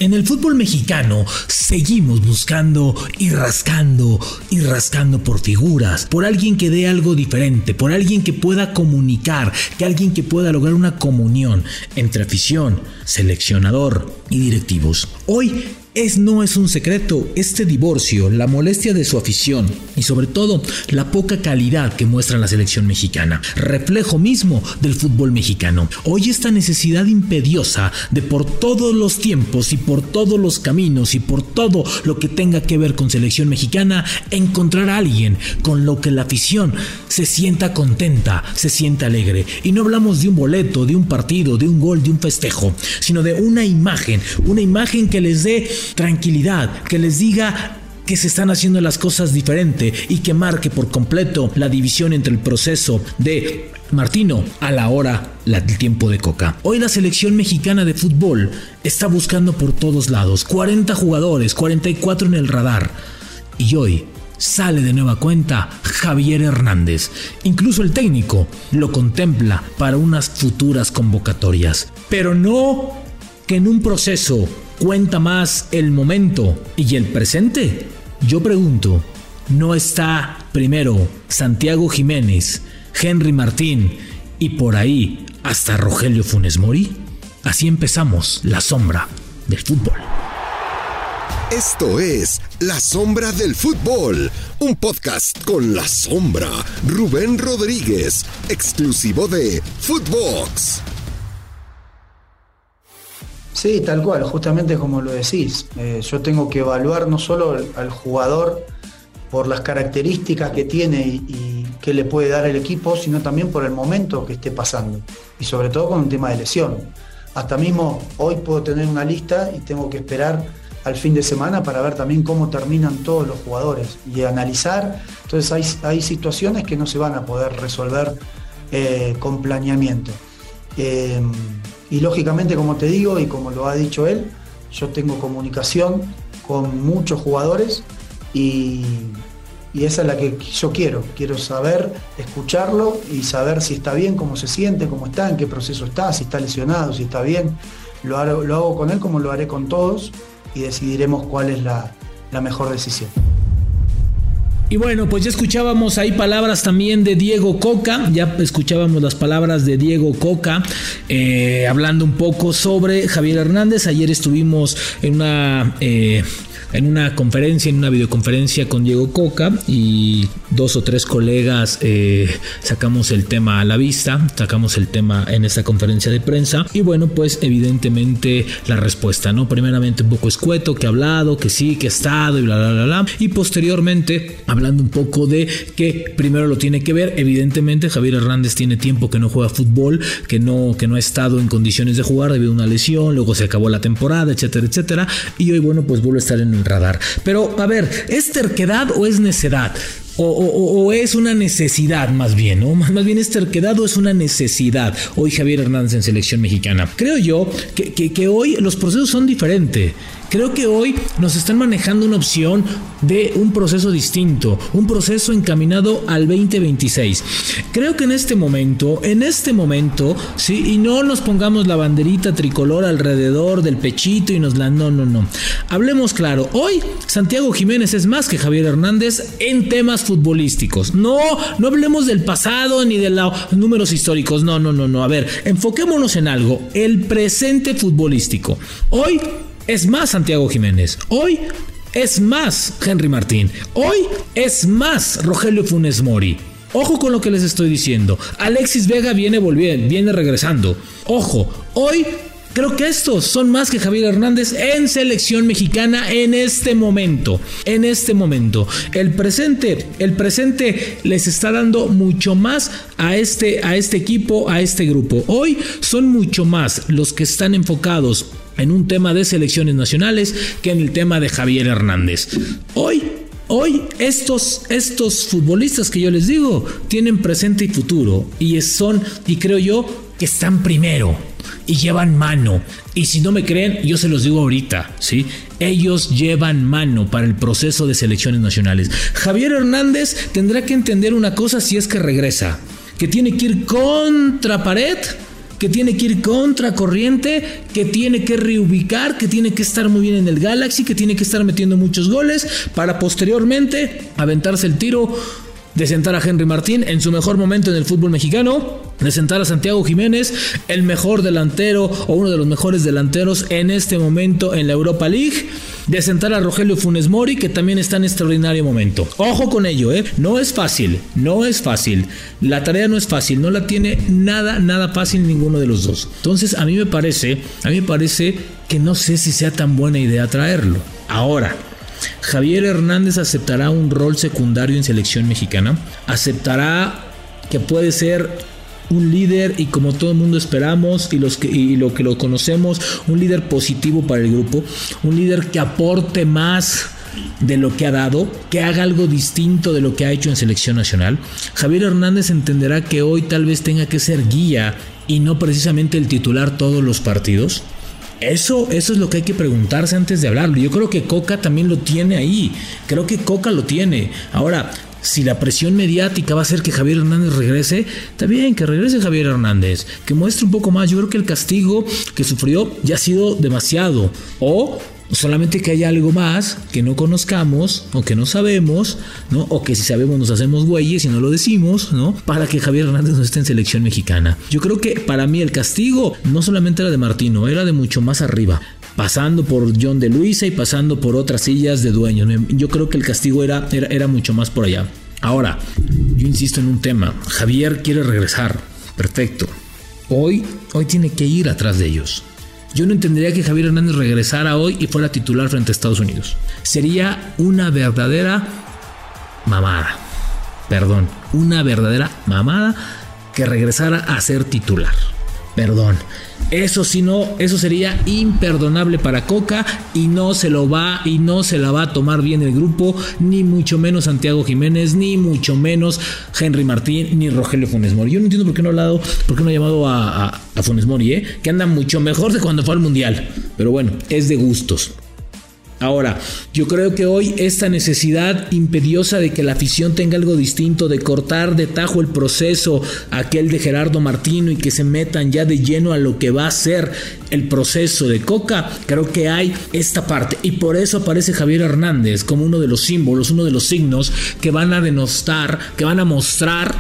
En el fútbol mexicano seguimos buscando y rascando por figuras, por alguien que dé algo diferente, por alguien que pueda comunicar, que alguien que pueda lograr una comunión entre afición, seleccionador y directivos. Hoy no es un secreto este divorcio, la molestia de su afición y sobre todo la poca calidad que muestra la selección mexicana, reflejo mismo del fútbol mexicano. Hoy esta necesidad imperiosa de por todos los tiempos y por todos los caminos y por todo lo que tenga que ver con selección mexicana, encontrar a alguien con lo que la afición se sienta contenta, se sienta alegre. Y no hablamos de un boleto, de un partido, de un gol, de un festejo, sino de una imagen que les dé tranquilidad, que les diga que se están haciendo las cosas diferente y que marque por completo la división entre el proceso de Martino a la hora del tiempo de Coca. Hoy la selección mexicana de fútbol está buscando por todos lados 40 jugadores, 44 en el radar, y hoy sale de nueva cuenta Javier Hernández. Incluso el técnico lo contempla para unas futuras convocatorias, pero no que en un proceso cuenta más el momento y el presente. Yo pregunto, ¿no está primero Santiago Jiménez, Henry Martín y por ahí hasta Rogelio Funes Mori? Así empezamos La Sombra del Fútbol. Esto es La Sombra del Fútbol, un podcast con La Sombra, Rubén Rodríguez, exclusivo de Footbox. Sí, tal cual, justamente como lo decís. Yo tengo que evaluar no solo al jugador por las características que tiene y qué le puede dar el equipo, sino también por el momento que esté pasando. Y sobre todo con un tema de lesión. Hasta mismo hoy puedo tener una lista y tengo que esperar al fin de semana para ver también cómo terminan todos los jugadores y analizar. Entonces hay situaciones que no se van a poder resolver con planeamiento. Y lógicamente, como te digo y como lo ha dicho él, yo tengo comunicación con muchos jugadores y esa es la que yo quiero saber, escucharlo y saber si está bien, cómo se siente, cómo está, en qué proceso está, si está lesionado, si está bien. Lo hago con él como lo haré con todos y decidiremos cuál es la mejor decisión. Y bueno, pues ya escuchábamos ahí palabras también de Diego Coca, hablando un poco sobre Javier Hernández. Ayer estuvimos en una conferencia, en una videoconferencia con Diego Coca y 2 o 3 colegas sacamos el tema a la vista, sacamos el tema en esta conferencia de prensa y bueno, pues evidentemente la respuesta, ¿no? Primeramente un poco escueto, que ha hablado, que sí, que ha estado y bla, bla, bla, bla, y posteriormente hablando un poco de que primero lo tiene que ver, evidentemente Javier Hernández tiene tiempo que no juega fútbol, que no ha estado en condiciones de jugar debido a una lesión, luego se acabó la temporada, etcétera, etcétera, y hoy bueno, pues vuelve a estar en el radar. Pero a ver, ¿es terquedad o es necedad? O es una necesidad más bien, ¿no? Más bien es terquedad o es una necesidad. Hoy Javier Hernández en selección mexicana. Creo yo que hoy los procesos son diferentes. Creo que hoy nos están manejando una opción de un proceso distinto, un proceso encaminado al 2026. Creo que en este momento, sí, y no nos pongamos la banderita tricolor alrededor del pechito y no. Hablemos claro, hoy Santiago Jiménez es más que Javier Hernández en temas futbolísticos. No hablemos del pasado ni de los números históricos, no. A ver, enfoquémonos en algo, el presente futbolístico. Hoy es más Santiago Jiménez, hoy es más Henry Martín, hoy es más Rogelio Funes Mori. Ojo con lo que les estoy diciendo. Alexis Vega viene regresando. Ojo, hoy creo que estos son más que Javier Hernández en selección mexicana en este momento. El presente les está dando mucho más a este equipo, a este grupo. Hoy son mucho más los que están enfocados en un tema de selecciones nacionales que en el tema de Javier Hernández. Hoy estos futbolistas que yo les digo tienen presente y futuro y creo yo que están primero y llevan mano. Y si no me creen, yo se los digo ahorita, ¿sí? Ellos llevan mano para el proceso de selecciones nacionales. Javier Hernández tendrá que entender una cosa si es que regresa, que tiene que ir contra pared, que tiene que ir contra corriente, que tiene que reubicar, que tiene que estar muy bien en el Galaxy, que tiene que estar metiendo muchos goles para posteriormente aventarse el tiro de sentar a Henry Martín en su mejor momento en el fútbol mexicano, de sentar a Santiago Jiménez, el mejor delantero o uno de los mejores delanteros en este momento en la Europa League, de sentar a Rogelio Funes Mori, que también está en extraordinario momento. Ojo con ello, no es fácil, la tarea no es fácil, no la tiene nada fácil ninguno de los dos. Entonces a mí me parece que no sé si sea tan buena idea traerlo. Ahora, Javier Hernández aceptará un rol secundario en selección mexicana, aceptará que puede ser un líder, y como todo el mundo esperamos y lo que lo conocemos, un líder positivo para el grupo, un líder que aporte más de lo que ha dado, que haga algo distinto de lo que ha hecho en selección nacional. Javier Hernández entenderá que hoy tal vez tenga que ser guía y no precisamente el titular todos los partidos. Eso es lo que hay que preguntarse antes de hablarlo. Yo creo que Coca también lo tiene ahí. Creo que Coca lo tiene. Ahora, si la presión mediática va a hacer que Javier Hernández regrese, está bien que regrese Javier Hernández, que muestre un poco más. Yo creo que el castigo que sufrió ya ha sido demasiado. O solamente que haya algo más que no conozcamos o que no sabemos, ¿no? O que si sabemos nos hacemos güeyes y no lo decimos, ¿no? Para que Javier Hernández no esté en selección mexicana. Yo creo que para mí el castigo no solamente era de Martino, era de mucho más arriba, pasando por John de Luisa y pasando por otras sillas de dueños. Yo creo que el castigo era mucho más por allá. Ahora, yo insisto en un tema. Javier quiere regresar, perfecto. Hoy tiene que ir atrás de ellos. Yo no entendería que Javier Hernández regresara hoy y fuera titular frente a Estados Unidos. Sería una verdadera mamada. Una verdadera mamada que regresara a ser titular. Perdón. Eso sería imperdonable para Coca y no se la va a tomar bien el grupo, ni mucho menos Santiago Jiménez, ni mucho menos Henry Martín, ni Rogelio Funes Mori. Yo no entiendo por qué no ha llamado a Funes Mori, que anda mucho mejor de cuando fue al Mundial. Pero bueno, es de gustos. Ahora, yo creo que hoy esta necesidad imperiosa de que la afición tenga algo distinto, de cortar de tajo el proceso aquel de Gerardo Martino y que se metan ya de lleno a lo que va a ser el proceso de Coca, creo que hay esta parte, y por eso aparece Javier Hernández como uno de los símbolos, uno de los signos que van a denostar, que va a mostrar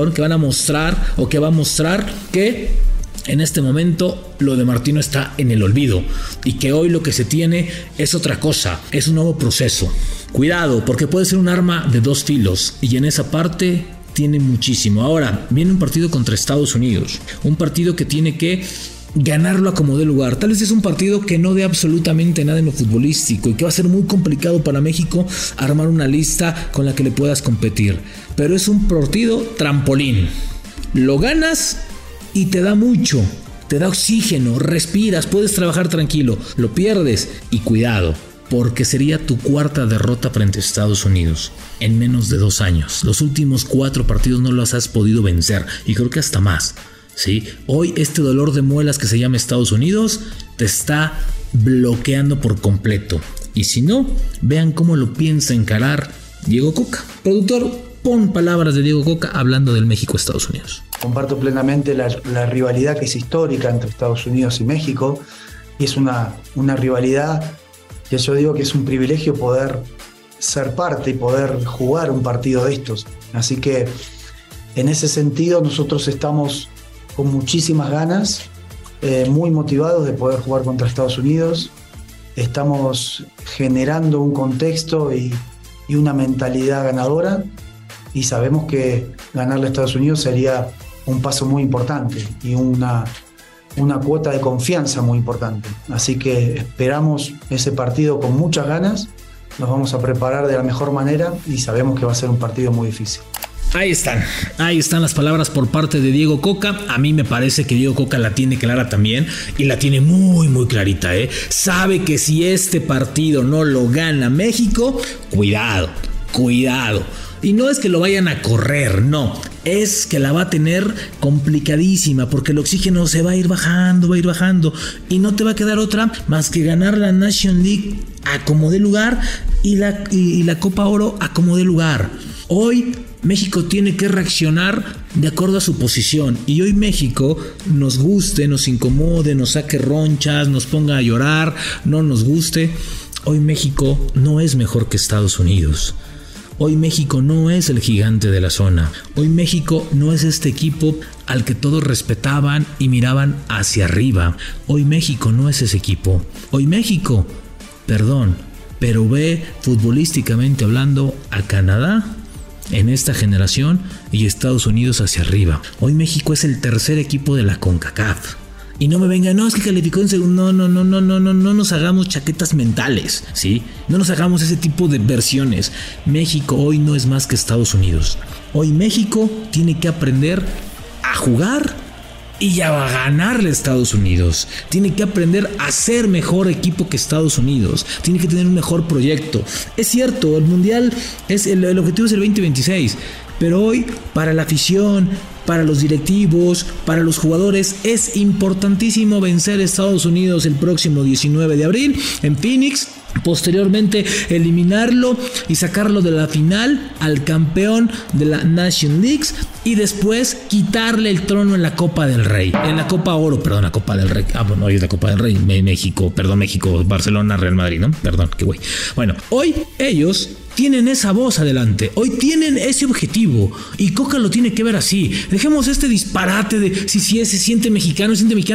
que en este momento lo de Martino está en el olvido y que hoy lo que se tiene es otra cosa, es un nuevo proceso. Cuidado, porque puede ser un arma de dos filos y en esa parte tiene muchísimo. Ahora, viene un partido contra Estados Unidos, un partido que tiene que ganarlo a como dé lugar. Tal vez es un partido que no dé absolutamente nada en lo futbolístico y que va a ser muy complicado para México armar una lista con la que le puedas competir, pero es un partido trampolín. Lo ganas y te da mucho, te da oxígeno, respiras, puedes trabajar tranquilo. Lo pierdes y cuidado, porque sería tu cuarta derrota frente a Estados Unidos en menos de 2 años. Los últimos 4 partidos no los has podido vencer y creo que hasta más, ¿sí? Hoy este dolor de muelas que se llama Estados Unidos te está bloqueando por completo. Y si no, vean cómo lo piensa encarar Diego Coca. Productor, pon palabras de Diego Coca hablando del México-Estados Unidos. Comparto plenamente la rivalidad que es histórica entre Estados Unidos y México, y es una rivalidad que yo digo que es un privilegio poder ser parte y poder jugar un partido de estos. Así que en ese sentido nosotros estamos con muchísimas ganas, muy motivados de poder jugar contra Estados Unidos. Estamos generando un contexto y una mentalidad ganadora, y sabemos que ganarle a Estados Unidos sería un paso muy importante y una cuota de confianza muy importante. Así que esperamos ese partido con muchas ganas, nos vamos a preparar de la mejor manera y sabemos que va a ser un partido muy difícil. Ahí están las palabras por parte de Diego Coca. A mí me parece que Diego Coca la tiene clara también y la tiene muy muy clarita, Sabe que si este partido no lo gana México, cuidado. Y no es que lo vayan a correr, no, es que la va a tener complicadísima porque el oxígeno se va a ir bajando y no te va a quedar otra más que ganar la National League a como dé lugar y la Copa Oro a como dé lugar. Hoy México tiene que reaccionar de acuerdo a su posición, y hoy México, nos guste, nos incomode, nos saque ronchas, nos ponga a llorar, no nos guste, hoy México no es mejor que Estados Unidos. Hoy México no es el gigante de la zona. Hoy México no es este equipo al que todos respetaban y miraban hacia arriba. Hoy México no es ese equipo. Hoy México, perdón, pero ve futbolísticamente hablando a Canadá en esta generación y Estados Unidos hacia arriba. Hoy México es el tercer equipo de la CONCACAF. Y no me vengan, no, es que calificó en segundo. No nos hagamos chaquetas mentales, ¿sí? No nos hagamos ese tipo de versiones. México hoy no es más que Estados Unidos. Hoy México tiene que aprender a jugar y a ganarle a Estados Unidos. Tiene que aprender a ser mejor equipo que Estados Unidos. Tiene que tener un mejor proyecto. Es cierto, el Mundial, el objetivo es el 2026. Pero hoy, para la afición, para los directivos, para los jugadores, es importantísimo vencer a Estados Unidos el próximo 19 de abril en Phoenix. Posteriormente eliminarlo y sacarlo de la final al campeón de la Nation Leagues, y después quitarle el trono en la Copa del Rey, en la Copa Oro, perdón, la Copa del Rey, bueno, hoy es la Copa del Rey, México, Barcelona, Real Madrid, ¿no? Perdón, qué güey. Bueno, hoy ellos tienen esa voz adelante, hoy tienen ese objetivo, y Coca lo tiene que ver así. Dejemos este disparate de si se siente mexicano,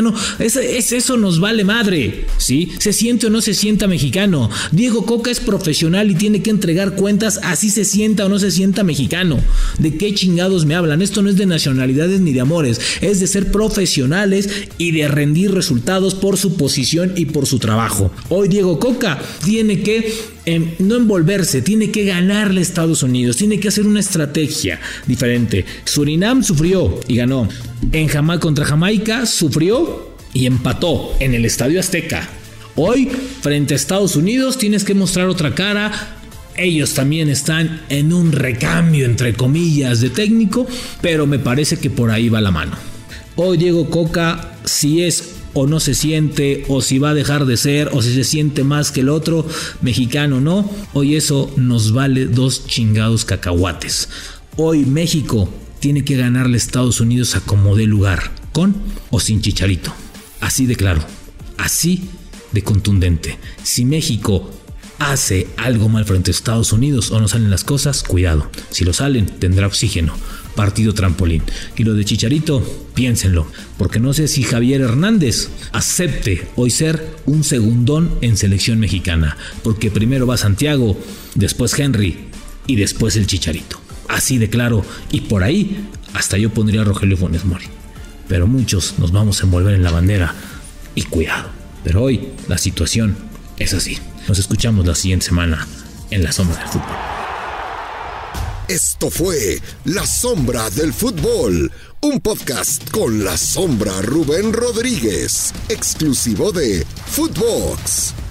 eso nos vale madre, ¿sí? Se siente o no se sienta mexicano. Diego Coca es profesional y tiene que entregar cuentas así se sienta o no se sienta mexicano. ¿De qué chingados me hablan? Esto no es de nacionalidades ni de amores, es de ser profesionales y de rendir resultados por su posición y por su trabajo. Hoy Diego Coca tiene que no envolverse, tiene que ganarle a Estados Unidos, tiene que hacer una estrategia diferente. Surinam sufrió y ganó. Contra Jamaica sufrió y empató en el Estadio Azteca. Hoy, frente a Estados Unidos, tienes que mostrar otra cara. Ellos también están en un recambio, entre comillas, de técnico, pero me parece que por ahí va la mano. Hoy Diego Coca, si es o no se siente, o si va a dejar de ser, o si se siente más que el otro, mexicano no, hoy eso nos vale 2 chingados cacahuates. Hoy México tiene que ganarle a Estados Unidos a como dé lugar, con o sin Chicharito. Así de claro, así de contundente. Si México hace algo mal frente a Estados Unidos o no salen las cosas, cuidado. Si lo salen, tendrá oxígeno. Partido trampolín. Y lo de Chicharito, piénsenlo, porque no sé si Javier Hernández acepte hoy ser un segundón en selección mexicana, porque primero va Santiago, después Henry y después el Chicharito. Así de claro, y por ahí hasta yo pondría a Rogelio Funes Mori. Pero muchos nos vamos a envolver en la bandera y cuidado. Pero hoy la situación es así. Nos escuchamos la siguiente semana en La Sombra del Fútbol. Esto fue La Sombra del Fútbol, un podcast con La Sombra Rubén Rodríguez, exclusivo de Footbox.